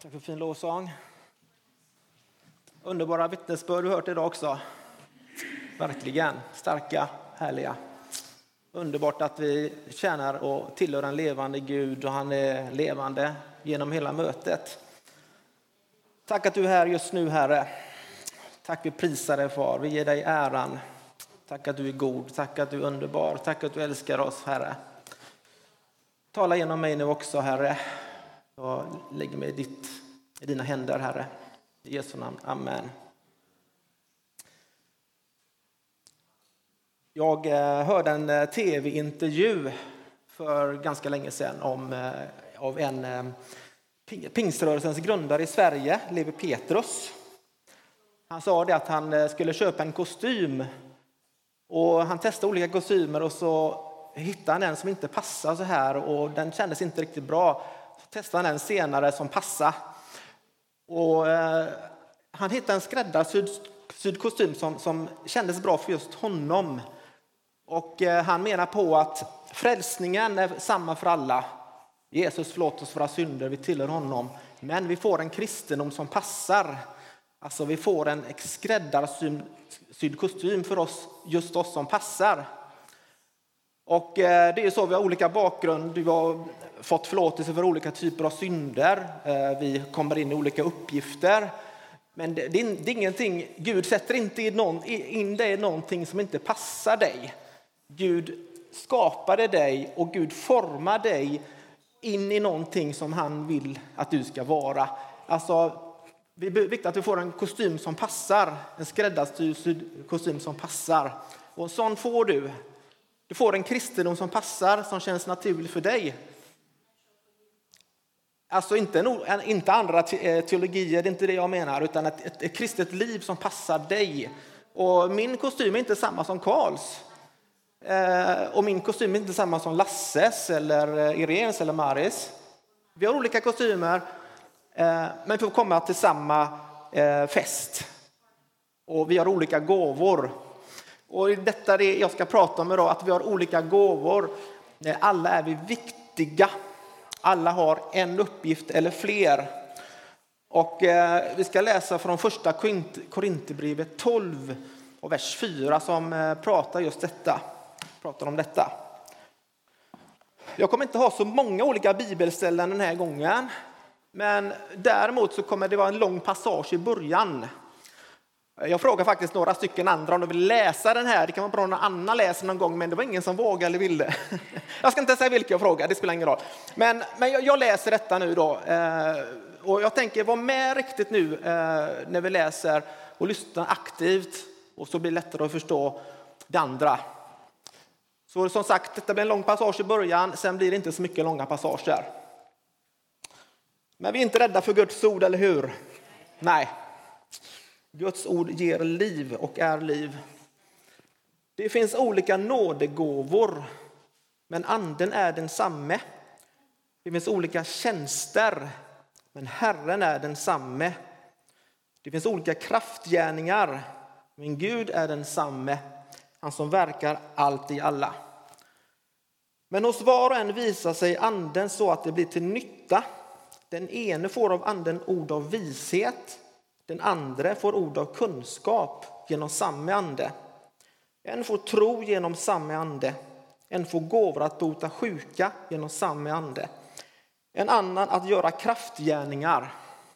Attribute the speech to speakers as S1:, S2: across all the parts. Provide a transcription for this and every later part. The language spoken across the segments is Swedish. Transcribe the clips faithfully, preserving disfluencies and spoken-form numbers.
S1: Tack för fin lovsång. Underbara vittnesbörd du hört idag också. Verkligen starka, härliga. Underbart att vi tjänar och tillhör en levande Gud och han är levande genom hela mötet. Tack att du är här just nu, Herre. Tack, vi prisar dig, Far. Vi ger dig äran. Tack att du är god. Tack att du är underbar. Tack att du älskar oss, Herre. Tala genom mig nu också, Herre. Jag lägger mig i, ditt, i dina händer, Herre. I Jesu namn. Amen. Jag hörde en tv-intervju för ganska länge sedan om, av en pingströrelsens grundare i Sverige, Levi Petrus. Han sa det att han skulle köpa en kostym. Och han testade olika kostymer och så hittade han en som inte passade så här. Och den kändes inte riktigt bra. Så testade han en senare som passade. Och eh, han hittade en skräddarsydd kostym som, som kändes bra för just honom. Och eh, han menar på att frälsningen är samma för alla. Jesus förlåt oss våra synder, vi tillhör honom. Men vi får en kristendom som passar. Alltså vi får en skräddarsydd kostym för oss, just oss som passar. Och eh, det är ju så, vi har olika bakgrund. Du har fått förlåtelse för olika typer av synder. Eh, vi kommer in i olika uppgifter. Men det, det, är, det är ingenting, Gud sätter inte in, någon, in dig i någonting som inte passar dig. Gud skapade dig och Gud formar dig in i någonting som han vill att du ska vara. Alltså, det är viktigt att du får en kostym som passar. En skräddarsydd kostym som passar. Och en sån får du. Du får en kristendom som passar, som känns naturlig för dig. Alltså inte, inte andra teologier, det är inte det jag menar. Utan ett, ett, ett kristet liv som passar dig. Och min kostym är inte samma som Karls. Eh, och min kostym är inte samma som Lasses eller Irenes eller Maris. Vi har olika kostymer. Eh, men vi får komma till samma eh, fest. Och vi har olika gåvor. Och detta är det jag ska prata om idag, att vi har olika gåvor. Alla är vi viktiga. Alla har en uppgift eller fler. Och eh, vi ska läsa från första Korinthierbrevet tolv och vers fyra som eh, pratar just detta. Pratar om detta. Jag kommer inte ha så många olika bibelställen den här gången. Men däremot så kommer det vara en lång passage i början. Jag frågar faktiskt några stycken andra om de vill läsa den här. Det kan vara bra om någon annan läser någon gång, men det var ingen som vågade eller ville. Jag ska inte säga vilka jag frågar, det spelar ingen roll. Men, men jag, jag läser detta nu då. Eh, och jag tänker, var med riktigt nu eh, när vi läser och lyssnar aktivt. Och så blir det lättare att förstå det andra. Så som sagt, detta blir en lång passage i början. Sen blir det inte så mycket långa passager. Men vi är inte rädda för Guds ord, eller hur? Nej. Guds ord ger liv och är liv. Det finns olika nådegåvor, men anden är densamme. Det finns olika tjänster, men Herren är densamme. Det finns olika kraftgärningar, men Gud är densamme. Han som verkar allt i alla. Men hos var och en visar sig anden så att det blir till nytta. Den ene får av anden ord av vishet. Den andra får ord av kunskap genom samma ande. En får tro genom samma ande. En får gåvor att bota sjuka genom samma ande. En annan att göra kraftgärningar.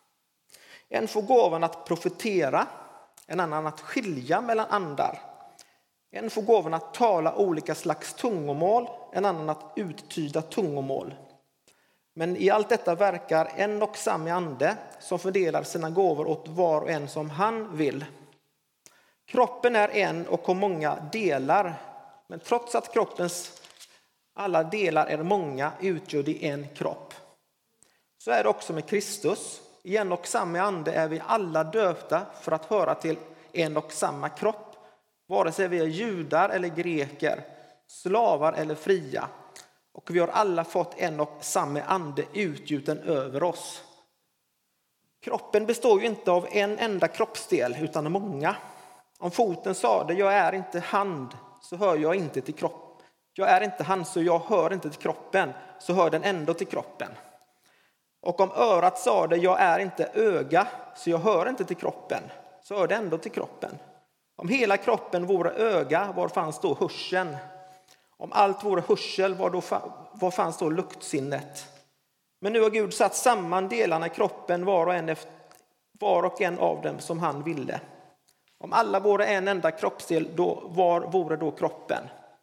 S1: En får gåvan att profetera. En annan att skilja mellan andar. En får gåvan att tala olika slags tungomål. En annan att uttyda tungomål. Men i allt detta verkar en och samma ande som fördelar sina gåvor åt var och en som han vill. Kroppen är en och har många delar. Men trots att kroppens alla delar är många utgör det en kropp. Så är det också med Kristus. I en och samma ande är vi alla döpta för att höra till en och samma kropp. Vare sig vi är judar eller greker, slavar eller fria. Och vi har alla fått en och samma ande utgjuten över oss. Kroppen består ju inte av en enda kroppsdel utan av många. Om foten sade jag är inte hand så hör jag inte till kropp. Jag är inte hand så jag hör inte till kroppen så hör den ändå till kroppen. Och om örat sa det, jag är inte öga, så jag hör inte till kroppen, så hör det ändå till kroppen. Om hela kroppen vore öga, var fanns då hörseln? Om allt vore hörsel, var, då, var fanns då luktsinnet? Men nu har Gud satt samman delarna i kroppen, var och en, efter, var och en av dem som han ville. Om alla vore en enda kroppsdel, då, var vore då kroppen?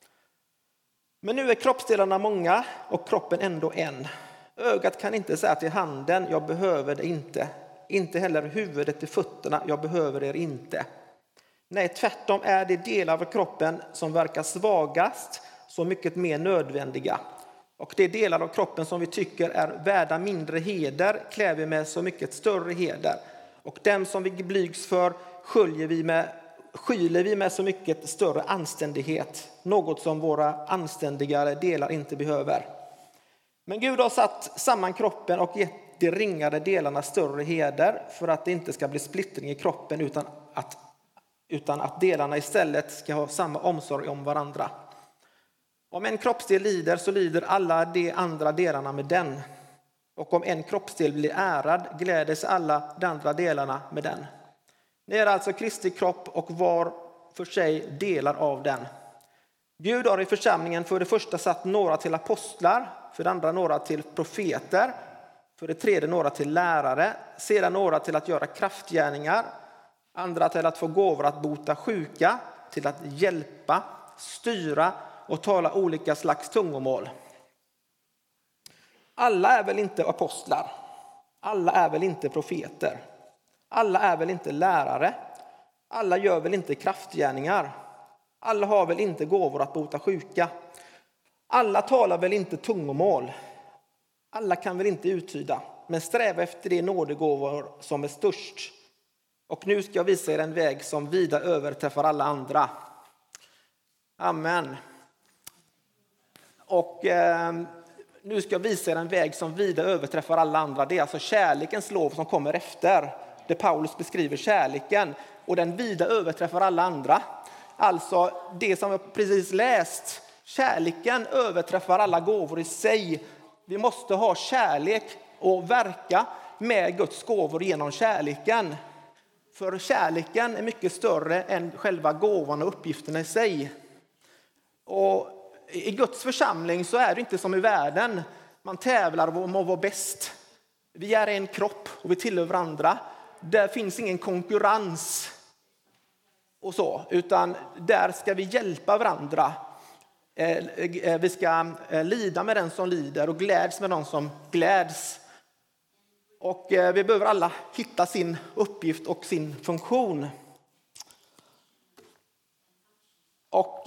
S1: Men nu är kroppsdelarna många och kroppen ändå en. Ögat kan inte säga till handen, jag behöver det inte. Inte heller huvudet till fötterna, jag behöver er inte. Nej, tvärtom är det delar av kroppen som verkar svagast så mycket mer nödvändiga. Och det delar av kroppen som vi tycker är värda mindre heder klär vi med så mycket större heder. Och dem som vi blygs för sköljer vi med, skyler vi med så mycket större anständighet. Något som våra anständigare delar inte behöver. Men Gud har satt samman kroppen och gett de ringare delarna större heder för att det inte ska bli splittring i kroppen utan att, utan att delarna istället ska ha samma omsorg om varandra. Om en kroppsdel lider så lider alla de andra delarna med den. Och om en kroppsdel blir ärad gläder sig alla de andra delarna med den. Ni är alltså Kristi kropp och var för sig delar av den. Gud har i församlingen för det första satt några till apostlar, för det andra några till profeter, för det tredje några till lärare, sedan några till att göra kraftgärningar, andra till att få gåvor att bota sjuka, till att hjälpa, styra och tala olika slags tungomål. Alla är väl inte apostlar, alla är väl inte profeter, alla är väl inte lärare, alla gör väl inte kraftgärningar, alla har väl inte gåvor att bota sjuka, alla talar väl inte tungomål, alla kan väl inte uttyda, men sträva efter de nådegåvor som är störst. Och nu ska jag visa er en väg som vida överträffar alla andra. Amen. Och eh, nu ska jag visa er en väg som vida överträffar alla andra. Det är alltså kärlekens lov som kommer efter. Det Paulus beskriver kärleken. Och den vida överträffar alla andra. Alltså det som jag precis läst. Kärleken överträffar alla gåvor i sig. Vi måste ha kärlek och verka med Guds gåvor genom kärleken. För kärleken är mycket större än själva gåvan och uppgifterna i sig. Och i Guds församling så är det inte som i världen. Man tävlar om att vara bäst. Vi är en kropp och vi tillhör varandra. Där finns ingen konkurrens och så. Utan där ska vi hjälpa varandra. Vi ska lida med den som lider och gläds med den som gläds. Och vi behöver alla hitta sin uppgift och sin funktion. Och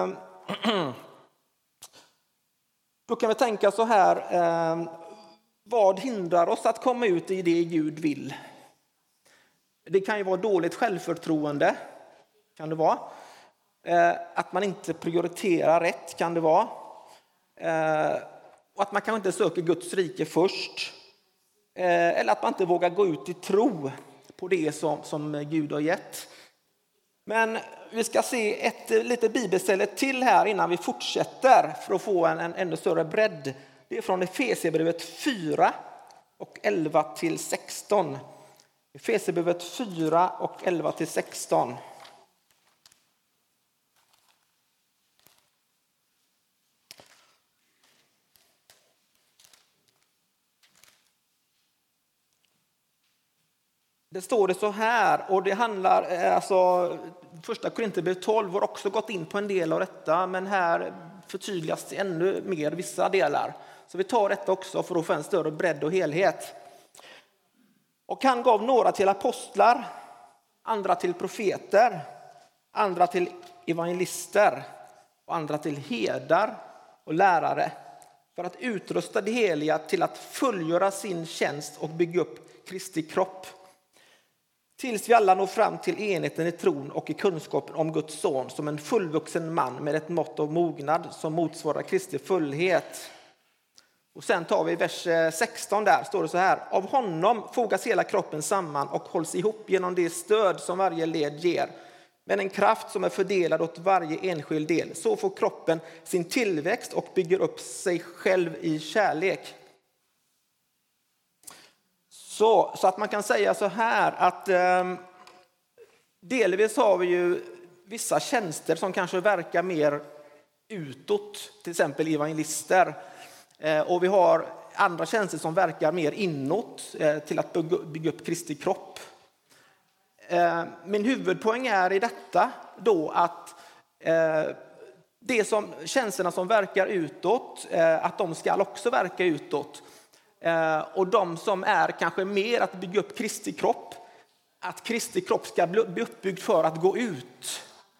S1: då kan vi tänka så här. Vad hindrar oss att komma ut i det Gud vill? Det kan ju vara dåligt självförtroende. Kan det vara. Att man inte prioriterar rätt kan det vara. Och att man kanske inte söker Guds rike först. Eller att man inte vågar gå ut i tro på det som, som Gud har gett. Men vi ska se ett litet bibelställe till här innan vi fortsätter för att få en, en ännu större bredd. Det är från Efesierbrevet fyra och elva till sexton. Efesierbrevet fyra och elva till sexton. Det står det så här, och det handlar, alltså första Korinthierbrevet tolv har också gått in på en del av detta, men här förtydligas det ännu mer vissa delar. Så vi tar detta också för att få en större bredd och helhet. Och han gav några till apostlar, andra till profeter, andra till evangelister och andra till herdar och lärare för att utrusta de heliga till att fullgöra sin tjänst och bygga upp Kristi kropp. Tills vi alla når fram till enheten i tron och i kunskapen om Guds son som en fullvuxen man med ett mått av mognad som motsvarar Kristi fullhet. Och sen tar vi vers sexton där, står det så här. Av honom fogas hela kroppen samman och hålls ihop genom det stöd som varje led ger. Men en kraft som är fördelad åt varje enskild del. Så får kroppen sin tillväxt och bygger upp sig själv i kärlek. Så, så att man kan säga så här att eh, delvis har vi ju vissa tjänster som kanske verkar mer utåt, till exempel evangelister. Eh, och vi har andra tjänster som verkar mer inåt eh, till att bygga, bygga upp Kristi kropp. Eh, min huvudpoäng är i detta då att eh, det som, tjänsterna som verkar utåt, eh, att de ska också verka utåt. Eh, och de som är kanske mer att bygga upp Kristi kropp, att Kristi kropp ska bli uppbyggd för att gå ut.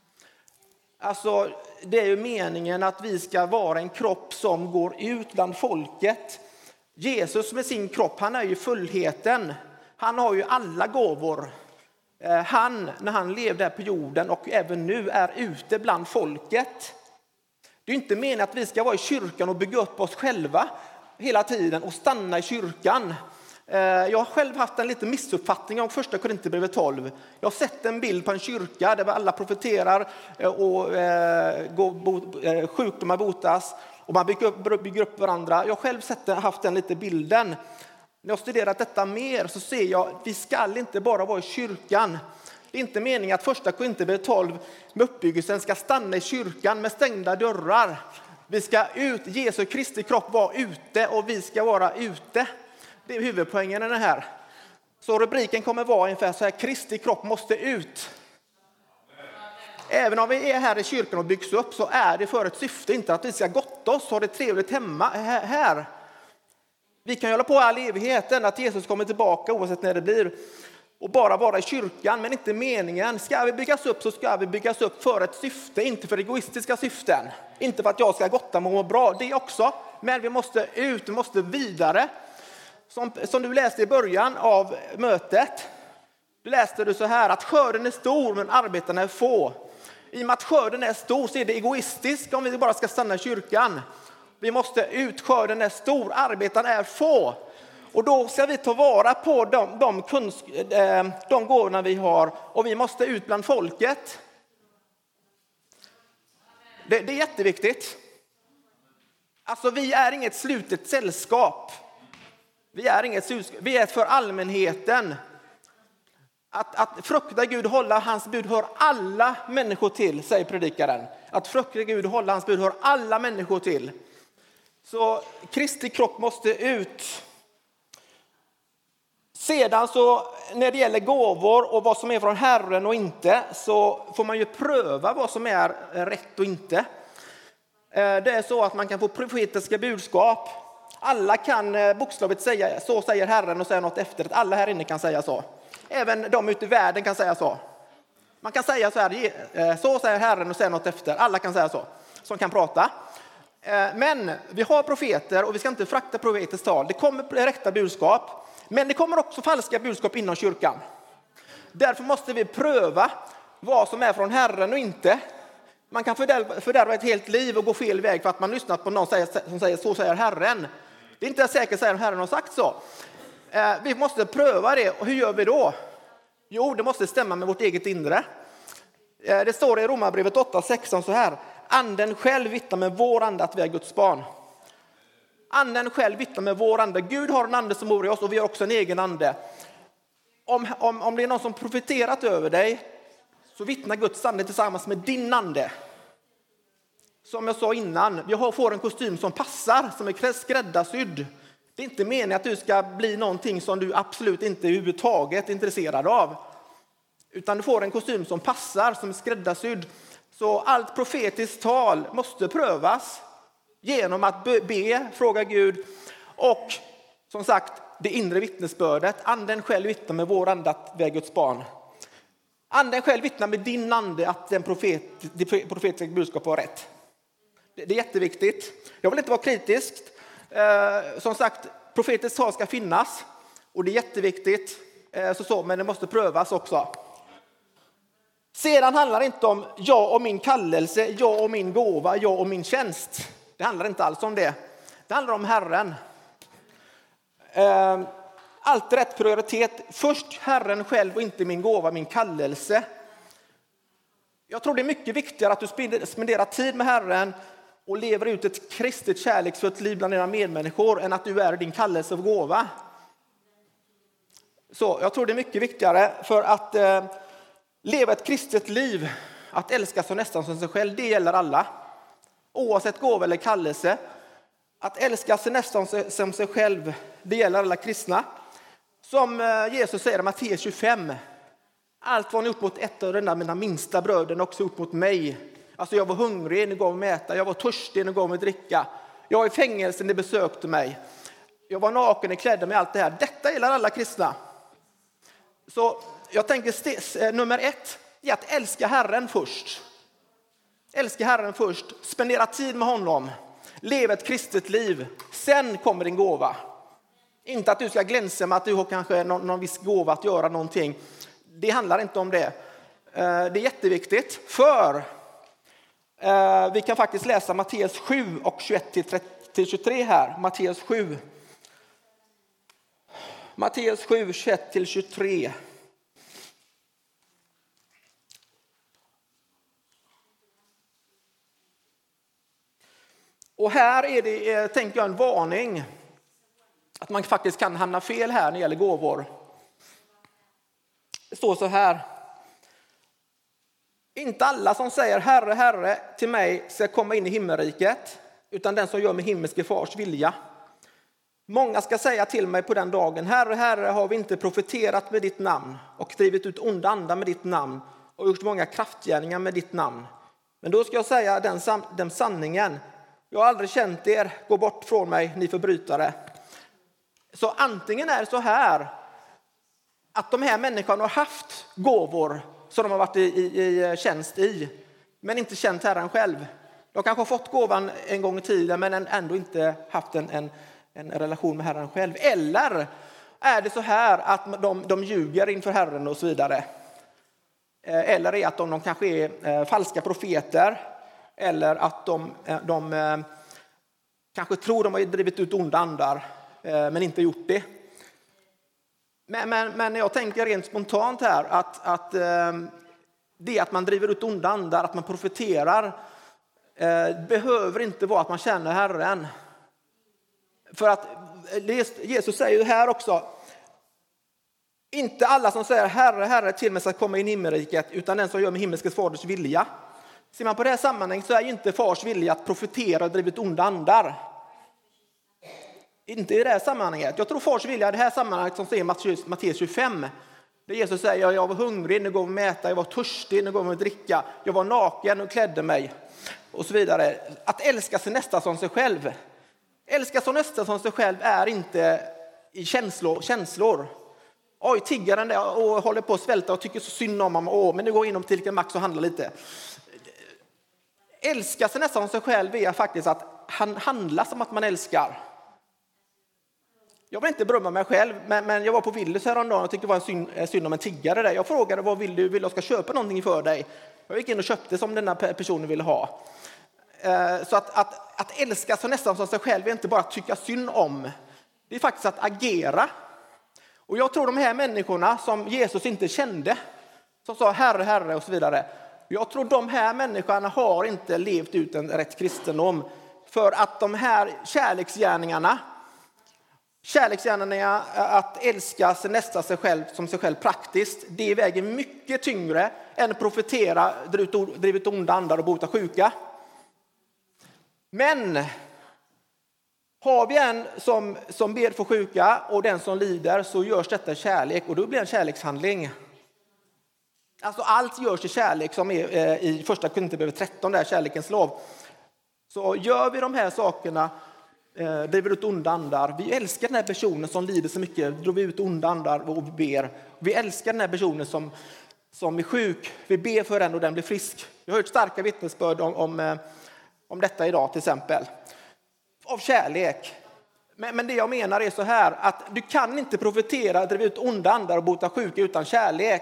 S1: Alltså, det är ju meningen att vi ska vara en kropp som går ut bland folket. Jesus med sin kropp, han är ju fullheten. Han har ju alla gåvor. Han, när han levde här på jorden och även nu, är ute bland folket. Det är inte meningen att vi ska vara i kyrkan och bygga upp oss själva hela tiden och stanna i kyrkan. Jag har själv haft en liten missuppfattning om första Korinthierbrevet tolv. Jag har sett en bild på en kyrka där alla profeterar och sjukdomar botas och man bygger upp, bygger upp varandra. Jag har själv sett, haft den lite bilden. När jag studerat detta mer så ser jag att vi ska inte bara vara i kyrkan. Det är inte meningen att första Korinthierbrevet tolv med uppbyggelsen ska stanna i kyrkan med stängda dörrar. Vi ska ut, Jesu Kristi kropp vara ute och vi ska vara ute. Det är huvudpoängen i den här. Så rubriken kommer vara ungefär så här: Kristi kropp måste ut. Även om vi är här i kyrkan och byggs upp så är det för ett syfte, inte att vi ska gotta oss och ha det trevligt hemma här. Vi kan hålla på all evigheten att Jesus kommer tillbaka oavsett när det blir och bara vara i kyrkan, men inte meningen. Ska vi byggas upp så ska vi byggas upp för ett syfte, inte för egoistiska syften. Inte för att jag ska gotta mig och må bra, det också. Men vi måste ut, vi måste vidare. Som, som du läste i början av mötet, du läste du så här att skörden är stor men arbetarna är få. I och med att skörden är stor så är det egoistiskt om vi bara ska stanna i kyrkan. Vi måste ut, skörden är stor, arbetarna är få. Och då ska vi ta vara på de, de, kunsk, de gåvorna vi har och vi måste ut bland folket. Det, det är jätteviktigt. Alltså vi är inget slutet sällskap. Vi är inget sällskap. Vi är för allmänheten. Att, att frukta Gud, hålla hans bud hör alla människor till, säger predikaren. Att frukta Gud, hålla hans bud hör alla människor till. Så Kristi kropp måste ut. Sedan så när det gäller gåvor och vad som är från Herren och inte, så får man ju pröva vad som är rätt och inte. Det är så att man kan få profetiska budskap. Alla kan bokstavligt säga, så säger Herren, och säga något efter det. Alla här inne kan säga så. Även de ute i världen kan säga så. Man kan säga så här, så säger Herren och säga något efter. Alla kan säga så, som kan prata. Men vi har profeter och vi ska inte frakta profeters tal. Det kommer rätta budskap. Men det kommer också falska budskap inom kyrkan. Därför måste vi pröva vad som är från Herren och inte. Man kan fördärva ett helt liv och gå fel väg för att man lyssnat på någon som säger så säger Herren. Det är inte säkert att Herren har sagt så. Vi måste pröva det. Och hur gör vi då? Jo, det måste stämma med vårt eget inre. Det står i Romarbrevet åtta sexton så här: Anden själv vittnar med vår ande att vi är Guds barn. Anden själv vittnar med vår ande. Gud har en ande som bor i oss och vi har också en egen ande. Om, om, om det är någon som profeterat över dig så vittnar Guds ande tillsammans med din ande. Som jag sa innan, vi får en kostym som passar, som är skräddarsydd. Det är inte meningen att du ska bli någonting som du absolut inte är överhuvudtaget intresserad av. Utan du får en kostym som passar, som är skräddarsydd. Så allt profetiskt tal måste prövas genom att be, fråga Gud och som sagt det inre vittnesbördet. Anden själv vittnar med vår ande att vi är Guds barn. Anden själv vittnar med din ande att den profet, det profetiska budskapet var rätt. Det, det är jätteviktigt. Jag vill inte vara kritisk. Eh, som sagt, profetiskt tal ska finnas och det är jätteviktigt. Eh, så, så, men det måste prövas också. Sedan handlar det inte om jag och min kallelse, jag och min gåva, jag och min tjänst. Det handlar inte alls om det. Det handlar om Herren. Allt rätt prioritet. Först Herren själv och inte min gåva, min kallelse. Jag tror det är mycket viktigare att du spenderar tid med Herren och lever ut ett kristet kärleksfullt liv bland dina medmänniskor än att du är din kallelse och gåva. Så jag tror det är mycket viktigare för att eh, leva ett kristet liv, att älska så nästan som sig själv, det gäller alla. Oavsett gåva eller kallelse. Att älska sig nästan som sig själv, det gäller alla kristna. Som eh, Jesus säger i Matteus tjugofem. Allt vad ni gjort mot ett av de mina minsta bröderna också gjort mot mig. Alltså jag var hungrig, ni gav mig äta. Jag var törstig, ni gav mig dricka. Jag var i fängelse, ni besökte mig. Jag var naken, ni klädde mig, allt det här. Detta gäller alla kristna. Så jag tänker st- nummer ett är att älska Herren först. Älska Herren först. Spendera tid med honom. Leva ett kristet liv. Sen kommer din gåva. Inte att du ska glänsa med att du har kanske någon, någon viss gåva att göra någonting. Det handlar inte om det. Det är jätteviktigt. För vi kan faktiskt läsa Matteus sju och tjugoett till tjugotre här. Matteus sju. Matteus sju, tjugoett till tjugotre. Och här är det, tänker jag, en varning. Att man faktiskt kan hamna fel här när det gäller gåvor. Det står så här. Inte alla som säger Herre, Herre till mig ska komma in i himmelriket, utan den som gör med himmelske fars vilja. Många ska säga till mig på den dagen, Herre, Herre, har vi inte profeterat med ditt namn och drivit ut onda andar med ditt namn och gjort många kraftgärningar med ditt namn. Men då ska jag säga den, den sanningen. Jag har aldrig känt er, gå bort från mig, ni förbrytare. Så antingen är det så här att de här människorna har haft gåvor som de har varit i, i, i tjänst i, men inte känt Herren själv. De kanske har fått gåvan en gång i tiden, men ändå inte haft en, en, en relation med Herren själv. Eller är det så här att de, de ljuger inför Herren och så vidare. Eller är att de, de kanske är falska profeter. Eller att de, de, de kanske tror de har drivit ut onda andar, men inte gjort det. Men, men, men jag tänker rent spontant här att, att det att man driver ut onda andar, att man profeterar, behöver inte vara att man känner Herren. För att Jesus säger ju här också, inte alla som säger Herre, Herre till mig ska komma in i himmelriket, utan den som gör med himmelske faders vilja. Ser man på det här sammanhanget så är ju inte fars vilja att profetera och driva ut onda andar. Inte i det här sammanhanget. Jag tror fars vilja i det här sammanhanget som säger Matteus tjugofem. Där Jesus säger, jag var hungrig, nu gav mig äta, jag var törstig, nu gav mig dricka. Jag var naken och klädde mig. Och så vidare. Att älska sig nästa som sig själv. Älska sig nästa som sig själv är inte i känslor. känslor. Oj, tiggaren där och håller på att svälta och tycker så synd om honom. Åh, men nu går in om till Max och handlar lite. Älska sig nästan som sig själv är faktiskt att han handlar som att man älskar. Jag vill inte berömma mig själv, men, men jag var på Willys häromdagen och tyckte det var en synd, synd om en tiggare där. Jag frågade, vad vill du? Vill jag ska köpa någonting för dig? Jag gick in och köpte som den här personen ville ha. Så att, att, att älska sig nästan som sig själv är inte bara att tycka synd om. Det är faktiskt att agera. Och jag tror de här människorna som Jesus inte kände, som sa Herre, Herre och så vidare. Jag tror de här människorna har inte levt ut en rätt kristendom. För att de här kärleksgärningarna, kärleksgärningarna att älska sig nästa sig själv som sig själv praktiskt, det väger mycket tyngre än att profetera, drivit onda andar och bota sjuka. Men har vi en som, som ber för sjuka och den som lider, så görs detta i kärlek och då blir det en kärlekshandling. Alltså allt görs i kärlek som är i första Korinthierbrevet tretton, där kärlekens lov. Så gör vi de här sakerna, driver ut onda andar. Vi älskar den här personen som lider så mycket, drar vi ut onda andar och ber. Vi älskar den här personen som, som är sjuk. Vi ber för den och den blir frisk. Jag har hört starka vittnesbörd om, om, om detta idag till exempel. Av kärlek. Men, men det jag menar är så här, att du kan inte profetera, driva ut onda andar och bota sjuka utan kärlek.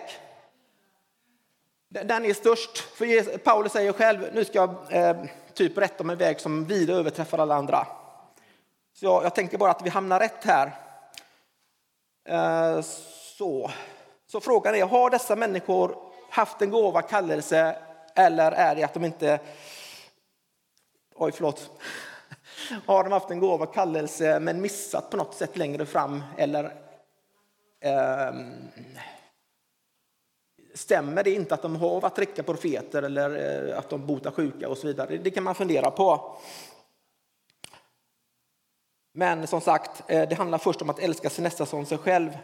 S1: Den är störst. För Paulus säger själv, nu ska jag eh, typ rätta om en väg som vida överträffar alla andra. Så jag, jag tänker bara att vi hamnar rätt här. Eh, så. så frågan är, har dessa människor haft en gåva kallelse, eller är det att de inte... Oj, förlåt. Har de haft en gåva kallelse men missat på något sätt längre fram, eller eh, stämmer det inte att de har varit riktiga profeter eller eh, att de botar sjuka och så vidare. Det, det kan man fundera på. Men som sagt, eh, det handlar först om att älska sin nästa som sig själv.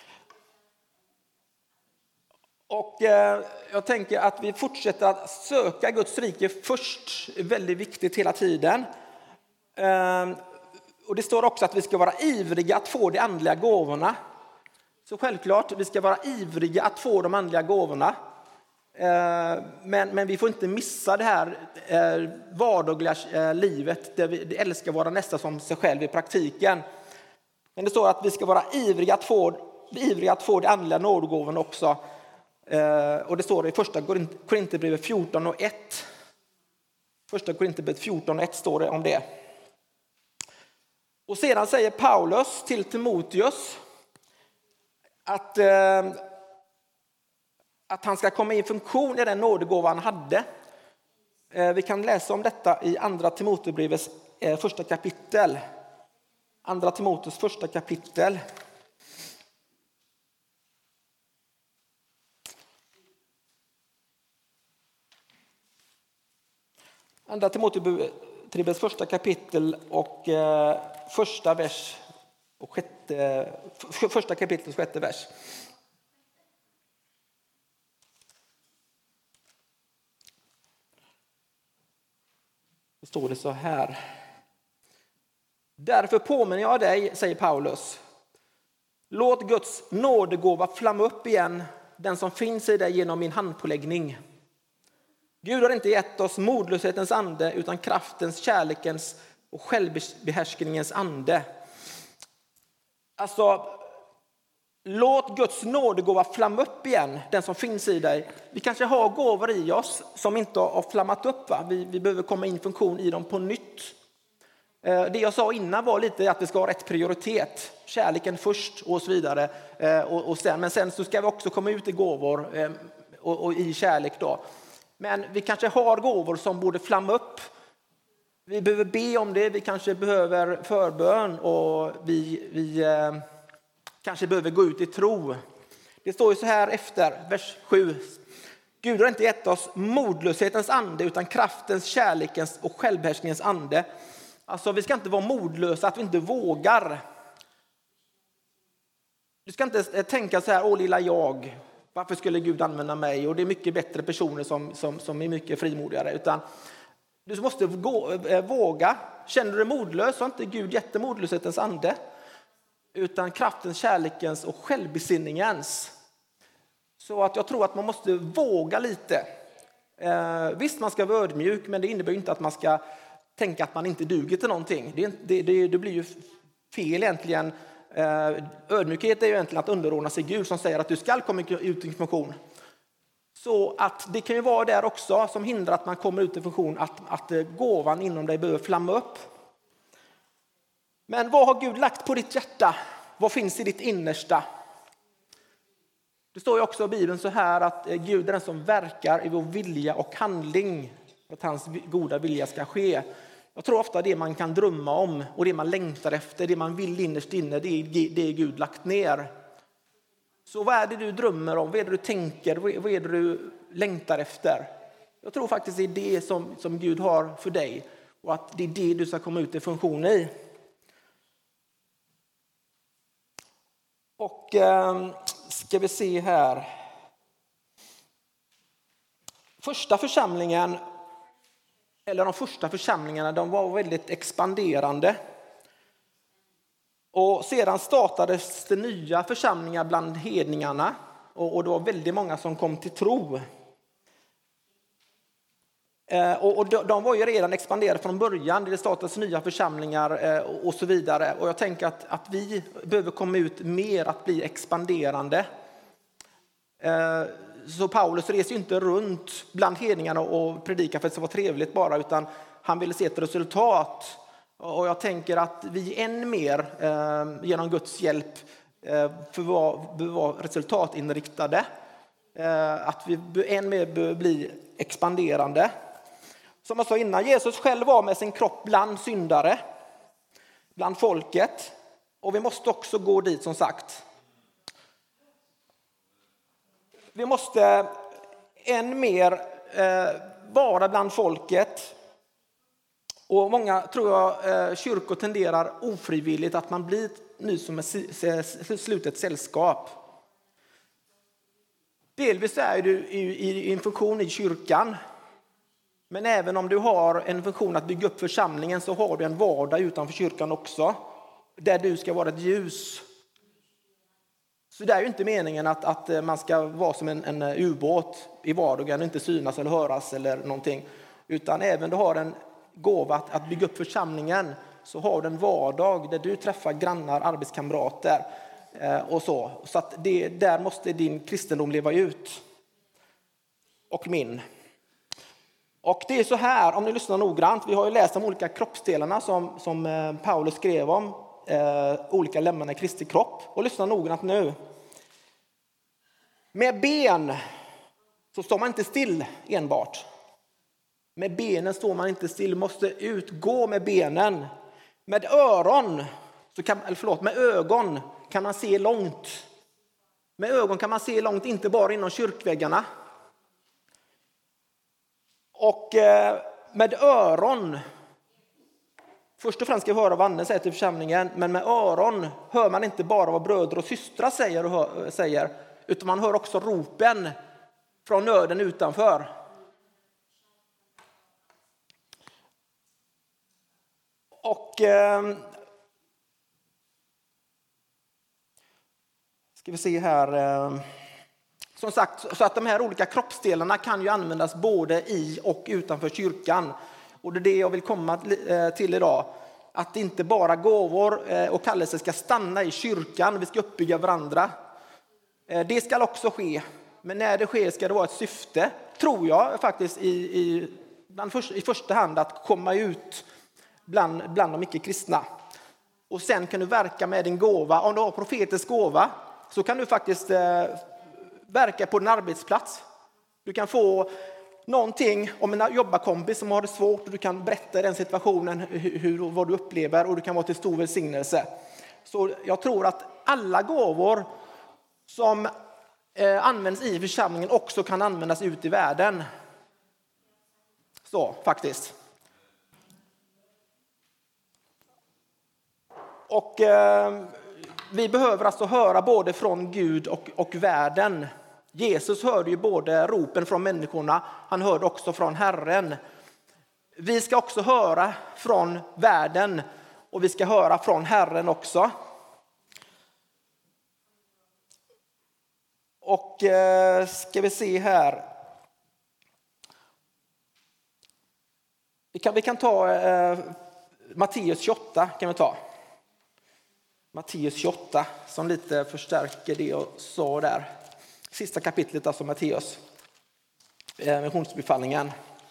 S1: Och eh, jag tänker att vi fortsätter att söka Guds rike först. Det är väldigt viktigt hela tiden. Eh, och det står också att vi ska vara ivriga att få de andliga gåvorna. Så självklart, vi ska vara ivriga att få de andliga gåvorna. Eh, men, men vi får inte missa det här eh, vardagliga eh, livet där vi älskar våra nästa som sig själv i praktiken. Men det står att vi ska vara ivriga att få, ivriga att få de andliga nådegåvorna också. Eh, och det står i första Korinthierbrevet fjorton och ett. Första Korinthierbrevet fjorton och ett står det om det. Och sedan säger Paulus till Timoteus att, eh, att han ska komma i funktion i den nådegåva han hade. Eh, vi kan läsa om detta i andra Timoteusbrevets eh, första kapitel. Andra Timoteus första kapitel. Andra Timoteusbrevets första kapitel och eh, första vers och sjätte, första kapitel sjätte vers. Då står det så här. Därför påminner jag dig, säger Paulus. Låt Guds nådegåva flamma upp igen, den som finns i dig genom min handpåläggning. Gud har inte gett oss modlöshetens ande utan kraftens, kärlekens och självbehärskningens ande. Alltså, låt Guds nådegåva flamma upp igen, den som finns i dig. Vi kanske har gåvor i oss som inte har flammat upp. Va? Vi, vi behöver komma in funktion i dem på nytt. Det jag sa innan var lite att vi ska ha rätt prioritet. Kärleken först och så vidare. Och, och sen, men sen så ska vi också komma ut i gåvor och, och i kärlek då. Men vi kanske har gåvor som borde flamma upp. Vi behöver be om det. Vi kanske behöver förbön och vi, vi eh, kanske behöver gå ut i tro. Det står ju så här efter vers sju. Gud har inte gett oss modlöshetens ande utan kraftens, kärlekens och självbehärskningens ande. Alltså vi ska inte vara modlösa, att vi inte vågar. Du ska inte tänka så här, åh lilla jag. Varför skulle Gud använda mig? Och det är mycket bättre personer som, som, som är mycket frimodigare. Utan du måste gå, våga. Känner du dig modlös så har inte Gud gett dig modlöshetens ande. Utan kraftens, kärlekens och självbesinningens. Så att jag tror att man måste våga lite. Eh, visst man ska vara ödmjuk, men det innebär inte att man ska tänka att man inte duger till någonting. Det, det, det, det blir ju fel egentligen. Ödmjukhet är ju egentligen att underordna sig Gud som säger att du ska komma ut i funktion. Så att det kan ju vara där också som hindrar att man kommer ut i funktion, att, att gåvan inom dig behöver flamma upp. Men vad har Gud lagt på ditt hjärta? Vad finns i ditt innersta? Det står ju också i Bibeln så här att Gud är den som verkar i vår vilja och handling för att hans goda vilja ska ske. Jag tror ofta det man kan drömma om och det man längtar efter, det man vill innerst inne, det är, det är Gud lagt ner. Så vad är det du drömmer om? Vad är det du tänker? Vad är det du längtar efter? Jag tror faktiskt det är det som, som Gud har för dig och att det är det du ska komma ut i funktion i. Och eh, ska vi se här. Första församlingen Eller de första församlingarna, de var väldigt expanderande. Och sedan startades det nya församlingar bland hedningarna. Och, och det var väldigt många som kom till tro. Eh, och och de, de var ju redan expanderade från början. Det startades nya församlingar eh, och, och så vidare. Och jag tänker att, att vi behöver komma ut mer att bli expanderande. Eh, Så Paulus reser ju inte runt bland hedningarna och predikar för att det var trevligt bara, utan han ville se ett resultat. Och jag tänker att vi än mer eh, genom Guds hjälp eh, för vara, vara resultatinriktade. Eh, att vi än mer bör bli expanderande. Som jag sa innan, Jesus själv var med sin kropp bland syndare, bland folket. Och vi måste också gå dit som sagt. Vi måste än mer eh, vara bland folket. Och många, tror jag, eh, kyrkor tenderar ofrivilligt att man blir nu som ett slutet sällskap. Delvis är du i, i en funktion i kyrkan. Men även om du har en funktion att bygga upp församlingen så har du en vardag utanför kyrkan också. Där du ska vara ett ljus. Så det är ju inte meningen att, att man ska vara som en, en ubåt i vardagen och inte synas eller höras eller någonting. Utan även du har en gåva att, att bygga upp församlingen så har du en vardag där du träffar grannar, arbetskamrater eh, och så. Så att det, där måste din kristendom leva ut. Och min. Och det är så här, om ni lyssnar noggrant, vi har ju läst om olika kroppsdelarna som, som eh, Paulus skrev om. Eh, olika lemmarna i Kristi kropp. Och lyssna noggrant nu. Med ben så står man inte still enbart. Med benen står man inte still, måste utgå med benen. Med öron, så kan, eller förlåt, med ögon kan man se långt. Med ögon kan man se långt, inte bara inom kyrkväggarna. Och eh, med öron, först och främst ska vi höra vad Anne säger till församlingen, men med öron hör man inte bara vad bröder och systrar säger, och hör, säger utan man hör också ropen från nöden utanför. Och eh, ska vi se här. Eh, som sagt, så att de här olika kroppsdelarna kan ju användas både i och utanför kyrkan. Och det är det jag vill komma till idag. Att inte bara gåvor och kallelser ska stanna i kyrkan. Vi ska uppbygga varandra. Det ska också ske. Men när det sker ska det vara ett syfte. Tror jag faktiskt i, i, bland för, i första hand att komma ut bland, bland de icke-kristna. Och sen kan du verka med din gåva. Om du har profetisk gåva så kan du faktiskt eh, verka på din arbetsplats. Du kan få någonting om en jobbarkompis som har det svårt och du kan berätta i den situationen hur, hur, vad du upplever och du kan vara till stor välsignelse. Så jag tror att alla gåvor som eh, används i församlingen också kan användas ut i världen. Så faktiskt. Och eh, vi behöver alltså höra både från Gud och, och världen. Jesus hörde ju både ropen från människorna, han hörde också från Herren. Vi ska också höra från världen och vi ska höra från Herren också. Och eh, ska vi se här. Vi kan, vi kan ta eh, Matteus tjugoåtta kan vi ta. Matteus tjugoåtta som lite förstärker det jag sa där. Sista kapitlet alltså Matteus. Missionsbefallningen.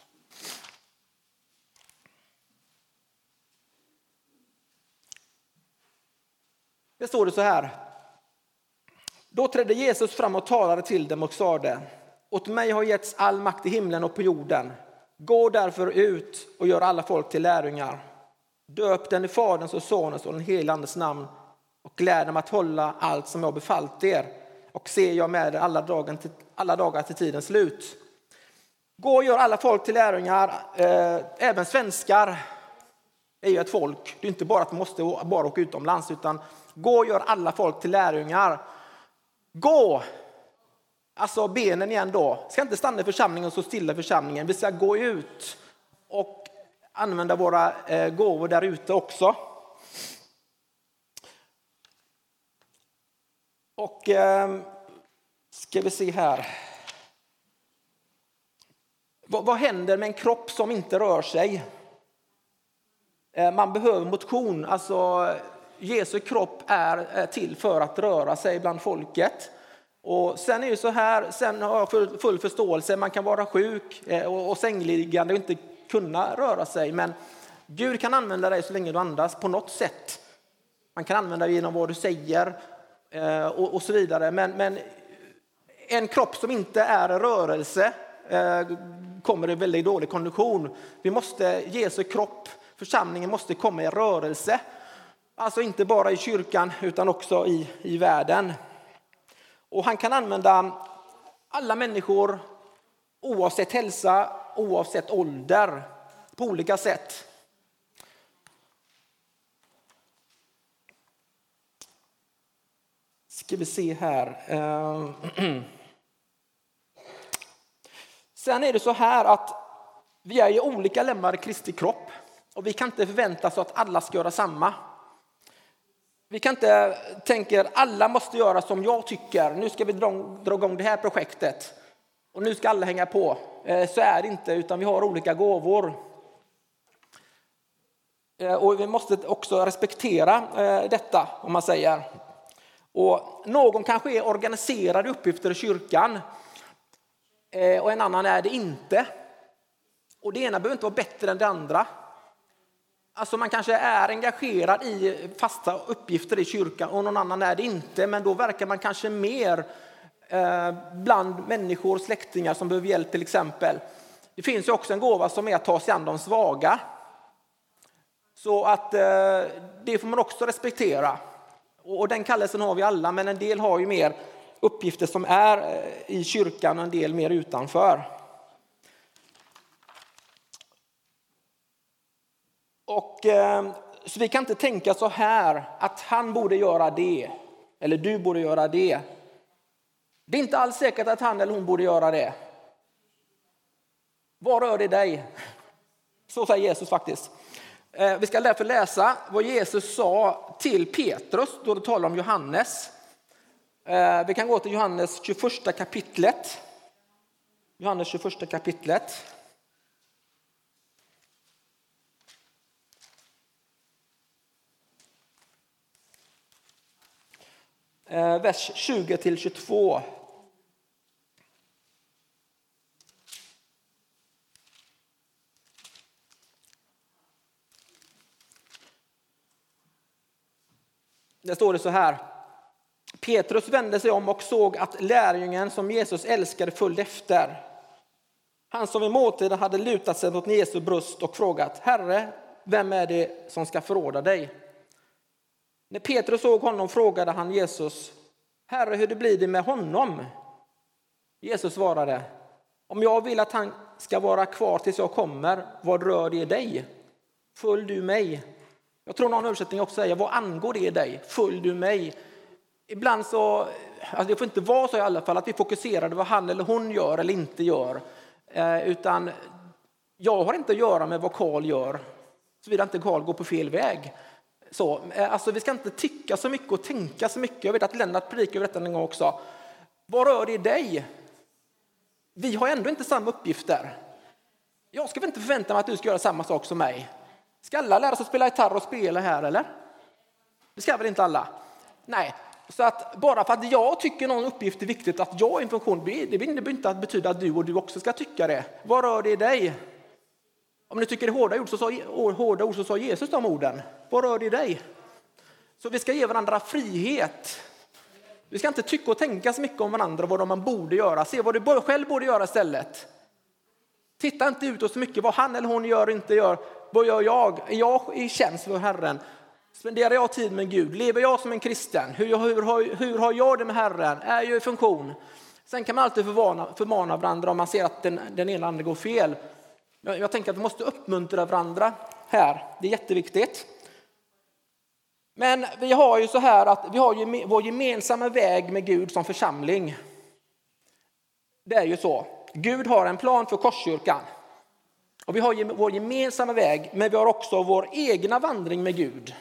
S1: Det står det så här. Då trädde Jesus fram och talade till dem och sade: åt mig har getts all makt i himlen och på jorden. Gå därför ut och gör alla folk till lärjungar. Döp den i Faderns och Sonens och den helige Andes namn och lär dem att hålla allt som jag befallt er. Och se jag med er alla dagar till, alla dagar till tidens slut. Gå och gör alla folk till lärjungar, eh, även svenskar är ju ett folk. Det är inte bara att man måste bara åka utomlands, utan gå och gör alla folk till lärjungar. Gå! Alltså benen igen då. Ska inte stanna i församlingen och så stilla i församlingen. Vi ska gå ut och använda våra eh, gåvor där ute också. Och eh, ska vi se här. Vad, vad händer med en kropp som inte rör sig? Eh, man behöver motion. Alltså Jesu kropp är, är till för att röra sig bland folket. Och sen är det så här, sen har jag full, full förståelse. Man kan vara sjuk eh, och, och sängliggande och inte kunna röra sig. Men Gud kan använda dig så länge du andas på något sätt. Man kan använda dig genom vad du säger. Och, och så vidare. Men, men en kropp som inte är i rörelse eh, kommer i väldigt dålig kondition. Vi måste, Jesu kropp, församlingen måste komma i rörelse. Alltså inte bara i kyrkan utan också i, i världen. Och han kan använda Alla människor, oavsett hälsa, oavsett ålder, på olika sätt. Ska vi se här. Sen är det så här att vi är ju olika lemmar i Kristi kropp. Och vi kan inte förvänta oss att alla ska göra samma. Vi kan inte tänka att alla måste göra som jag tycker. Nu ska vi dra, dra igång det här projektet. Och nu ska alla hänga på. Så är det inte, utan vi har olika gåvor. Och vi måste också respektera detta, om man säger. Och någon kanske är organiserad uppgifter i kyrkan. Och en annan är det inte. Och det ena behöver inte vara bättre än det andra. Alltså man kanske är engagerad i fasta uppgifter i kyrkan och någon annan är det inte. Men då verkar man kanske mer eh, bland människor, släktingar som behöver hjälp till exempel. Det finns ju också en gåva som är att ta sig an de svaga. Så att eh, det får man också respektera. Och, och den kallelsen har vi alla, men en del har ju mer uppgifter som är eh, i kyrkan och en del mer utanför. Och, eh, så vi kan inte tänka så här att han borde göra det eller du borde göra det. Det är inte alls säkert att han eller hon borde göra det. Vad rör det dig? Så säger Jesus faktiskt. Eh, vi ska därför läsa vad Jesus sa till Petrus då det talar om Johannes. Eh, vi kan gå till Johannes tjugoförsta kapitlet. Johannes tjugoförsta kapitlet. Vers tjugo till tjugotvå. Där står det så här. Petrus vände sig om och såg att lärjungen som Jesus älskade följde efter. Han som vid måltiden hade lutat sig mot Jesu bröst och frågat: Herre, vem är det som ska förråda dig? När Petrus såg honom frågade han Jesus: Herre, hur det blir det med honom? Jesus svarade: Om jag vill att han ska vara kvar tills jag kommer, vad rör det dig? Följ du mig. Jag tror någon översättning också säger: vad angår det dig? Följ du mig. Ibland så, alltså det får inte vara så i alla fall att vi fokuserar på vad han eller hon gör eller inte gör. Eh, utan jag har inte att göra med vad Karl gör, såvida inte Karl går på fel väg. Så, alltså vi ska inte tycka så mycket och tänka så mycket. Jag vet att Lennart predikar över detta en gång också. Vad rör det dig? Vi har ändå inte samma uppgifter. Jag ska väl inte förvänta mig att du ska göra samma sak som mig. Ska alla lära sig att spela gitarr och spela här, eller? Det ska väl inte alla? Nej. Så att bara för att jag tycker någon uppgift är viktigt, att jag är en funktion, det innebär inte att betyda att du och du också ska tycka det. Vad rör det dig? Om ni tycker det är hårda ord så sa, hårda ord så sa Jesus de orden. Vad rör det dig? Så vi ska ge varandra frihet. Vi ska inte tycka och tänka så mycket om varandra vad man borde göra. Se vad du själv borde göra istället. Titta inte ut och så mycket vad han eller hon gör och inte gör. Vad gör jag? Är jag i tjänst för Herren? Spenderar jag tid med Gud? Lever jag som en kristen? Hur, hur, hur, hur har jag det med Herren? Är jag i funktion? Sen kan man alltid förvana, förmana varandra om man ser att den, den ena andra går fel. Jag, jag tänker att vi måste uppmuntra varandra här. Det är jätteviktigt. Men vi har ju så här att vi har ju vår gemensamma väg med Gud som församling. Det är ju så. Gud har en plan för Korskyrkan. Och vi har vår gemensamma väg, men vi har också vår egna vandring med Gud.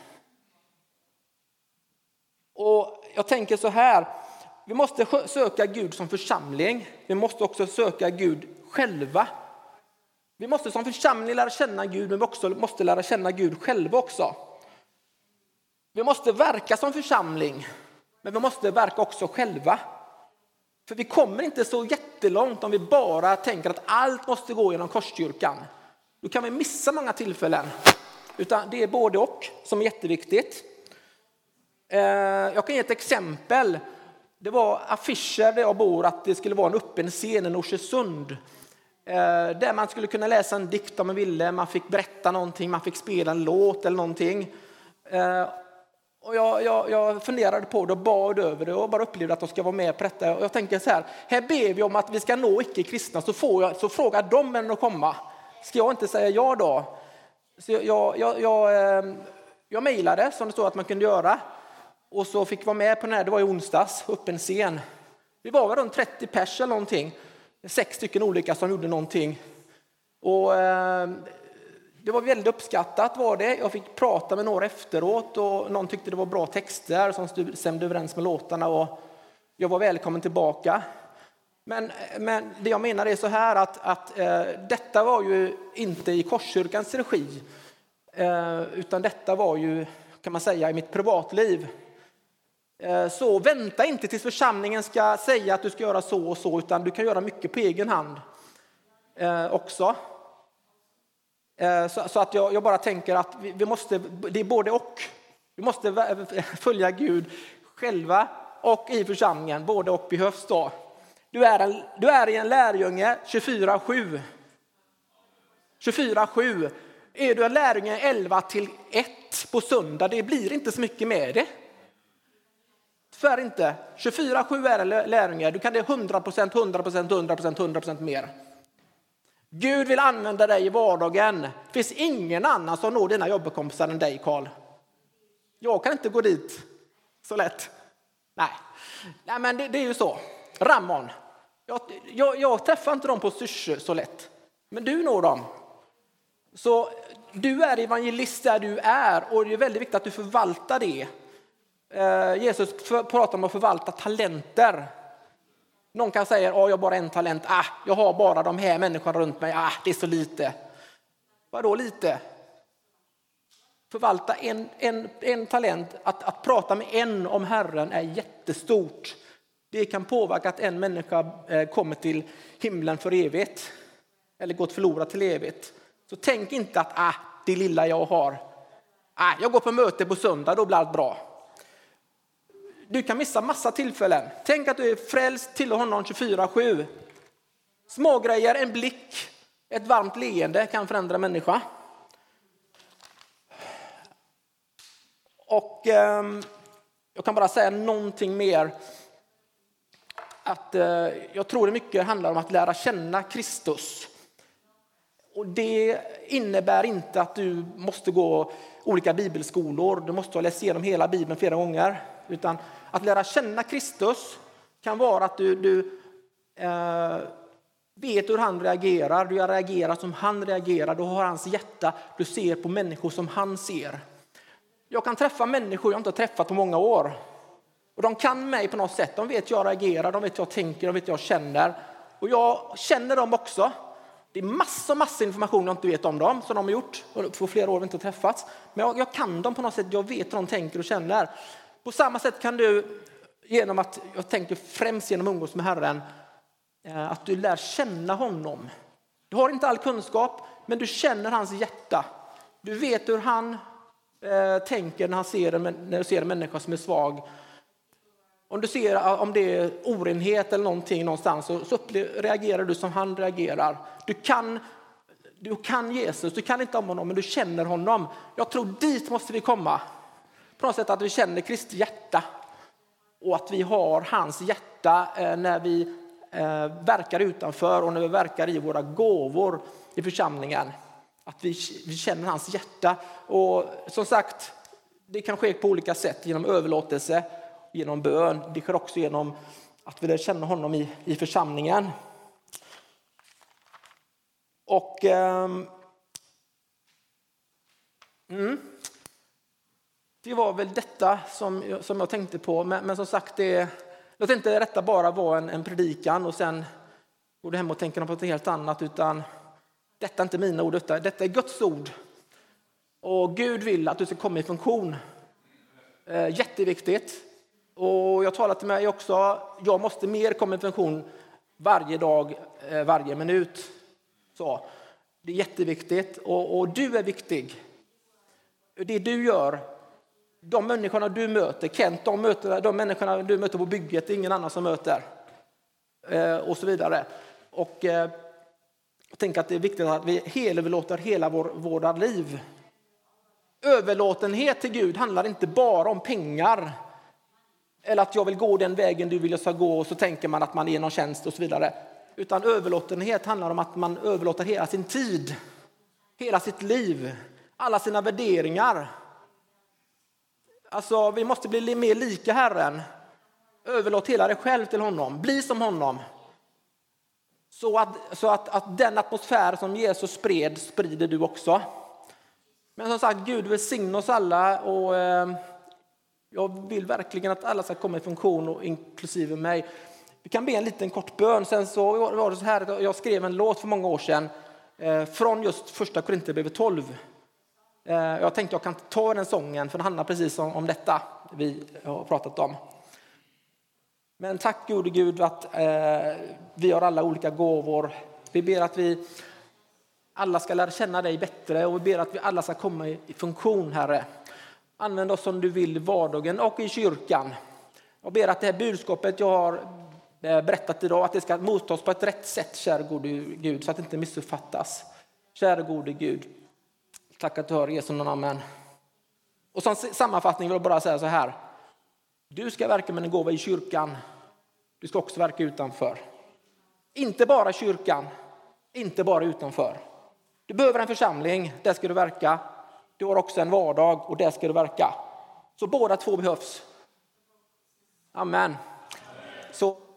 S1: Och jag tänker så här, vi måste söka Gud som församling. Vi måste också söka Gud själva. Vi måste som församling lära känna Gud, men vi också måste lära känna Gud själva också. Vi måste verka som församling, men vi måste verka också själva. För vi kommer inte så jättelångt om vi bara tänker att allt måste gå genom Korskyrkan. Då kan vi missa många tillfällen. Utan det är både och som är jätteviktigt. Jag kan ge ett exempel. Det var affischer där jag bor att det skulle vara en öppen scen i Norsesund. Där man skulle kunna läsa en dikt om man ville. Man fick berätta någonting, man fick spela en låt eller någonting. Och jag, jag, jag funderade på det och bad över det och bara upplevde att de ska vara med på detta. Och jag tänker så här, här ber vi om att vi ska nå icke-kristna, så, får jag, så frågar de en att komma. Ska jag inte säga ja då? Så jag, jag, jag, jag, jag mejlade som det stod att man kunde göra. Och så fick vara med på den här, det var i onsdags, upp en scen. Vi var väl runt trettio pers eller någonting. Sex stycken olika som gjorde någonting. Och eh, det var väldigt uppskattat var det. Jag fick prata med några efteråt och någon tyckte det var bra texter som stämde överens med låtarna. Och jag var välkommen tillbaka. Men, men det jag menar är så här att, att eh, detta var ju inte i Korskyrkans regi. Eh, utan detta var ju, kan man säga, i mitt privatliv. Eh, så vänta inte tills församlingen ska säga att du ska göra så och så, utan du kan göra mycket på egen hand eh, också. Eh, så, så att jag, jag bara tänker att vi, vi måste, det är både och. Vi måste följa Gud själva och i församlingen, både och behövs då. Du är, en, du är i en lärjunge tjugofyra sju. tjugofyra sju. Är du en lärjunge elva till ett på söndag, det blir inte så mycket med det. Tyvärr inte. tjugofyra sju är lärjunge. Du kan det hundra procent, hundra procent, hundra procent, hundra procent mer. Gud vill använda dig i vardagen. Det finns ingen annan som når dina jobbkompisar än dig, Karl. Jag kan inte gå dit så lätt. Nej, Nej men det, det är ju så. Ramon. Jag, jag, jag träffar inte dem på Syrse så lätt. Men du når dem. Så du är evangelist där du är. Och det är väldigt viktigt att du förvaltar det. Eh, Jesus pratar om att förvalta talenter. Någon kan säga, ja, jag har bara en talent. Ah, jag har bara de här människorna runt mig. Ah, det är så lite. Vadå lite? Förvalta en, en, en talent. Att, att prata med en om Herren är jättestort. Det kan påverka att en människa kommer till himlen för evigt. Eller gått förlorad till evigt. Så tänk inte att ah, det lilla jag har. Ah, jag går på möte på söndag, då blir allt bra. Du kan missa massa tillfällen. Tänk att du är frälst till honom tjugofyra sju. Små grejer, en blick, ett varmt leende kan förändra människa. Och eh, jag kan bara säga någonting mer. Att eh, jag tror det mycket handlar om att lära känna Kristus. Och det innebär inte att du måste gå olika bibelskolor. Du måste ha läst igenom hela Bibeln flera gånger. Utan att lära känna Kristus kan vara att du, du eh, vet hur han reagerar. Du reagerar som han reagerar. Du har hans hjärta. Du ser på människor som han ser. Jag kan träffa människor jag inte har träffat på många år. Och de kan mig på något sätt. De vet hur jag reagerar. De vet hur jag tänker. De vet hur jag känner. Och jag känner dem också. Det är massor, massor information jag inte vet om dem. Som de har gjort. För flera år har vi inte träffats. Men jag, jag kan dem på något sätt. Jag vet hur de tänker och känner. På samma sätt kan du, genom att, jag tänker främst genom umgås med Herren, att du lär känna honom. Du har inte all kunskap, men du känner hans hjärta. Du vet hur han eh, tänker när han ser en, när du ser en människa som är svag. Om du ser om det är orenhet eller någonting någonstans, så, så reagerar du som han reagerar. Du kan, du kan Jesus, du kan inte om honom, men du känner honom. Jag tror dit måste vi komma. På något sätt att vi känner Kristi hjärta. Och att vi har hans hjärta eh, när vi eh, verkar utanför och när vi verkar i våra gåvor i församlingen. Att vi, vi känner hans hjärta. Och som sagt, det kan ske på olika sätt. Genom överlåtelse, genom bön. Det sker också genom att vi lär känna honom i, i församlingen. Och... Eh, mm. Det var väl detta som jag, som jag tänkte på. Men, men som sagt, det, jag tänkte detta bara var en, en predikan. Och sen går du hem och tänker på något helt annat. Utan detta är inte mina ord. Detta, detta är Guds ord. Och Gud vill att du ska komma i funktion. Eh, jätteviktigt. Och jag talar till mig också. Jag måste mer komma i funktion varje dag, eh, varje minut. Så, det är jätteviktigt. Och, och du är viktig. Det du gör. De människorna du möter, Kent, de, möter, de människorna du möter på bygget, det är ingen annan som möter. Eh, och så vidare. Och eh, jag tänker att det är viktigt att vi helöverlåter hela vår, våra liv Överlåtenhet till Gud handlar inte bara om pengar. Eller att jag vill gå den vägen du vill jag ska gå, och så tänker man att man är någon tjänst och så vidare. Utan överlåtenhet handlar om att man överlåter hela sin tid, hela sitt liv, alla sina värderingar. Alltså, vi måste bli mer lika Herren. Överlåt hela dig själv till honom. Bli som honom. Så att, så att, att den atmosfär som Jesus spred, sprider du också. Men som sagt, Gud välsigna oss alla, och eh, jag vill verkligen att alla ska komma i funktion, och inklusive mig. Vi kan be en liten kort bön. Sen så var det så här att jag skrev en låt för många år sedan eh, från just första Korinthierbrevet tolv. Eh, jag tänkte jag kan ta den sången, för det handlar precis om, om detta vi har pratat om. Men tack gode Gud att eh, vi har alla olika gåvor. Vi ber att vi alla ska lära känna dig bättre, och vi ber att vi alla ska komma i, i funktion, Herre. Använd oss som du vill i vardagen och i kyrkan. Jag ber att det här budskapet jag har berättat idag, att det ska mottas på ett rätt sätt, kära gode Gud, så att det inte missuppfattas. Kära gode Gud, tack att du hör Jesu namn, amen. Och som sammanfattning vill jag bara säga så här: du ska verka med en gåva i kyrkan. Du ska också verka utanför. Inte bara kyrkan, inte bara utanför. Du behöver en församling, där ska du verka. Du har också en vardag, och där ska du verka. Så båda två behövs. Amen. Så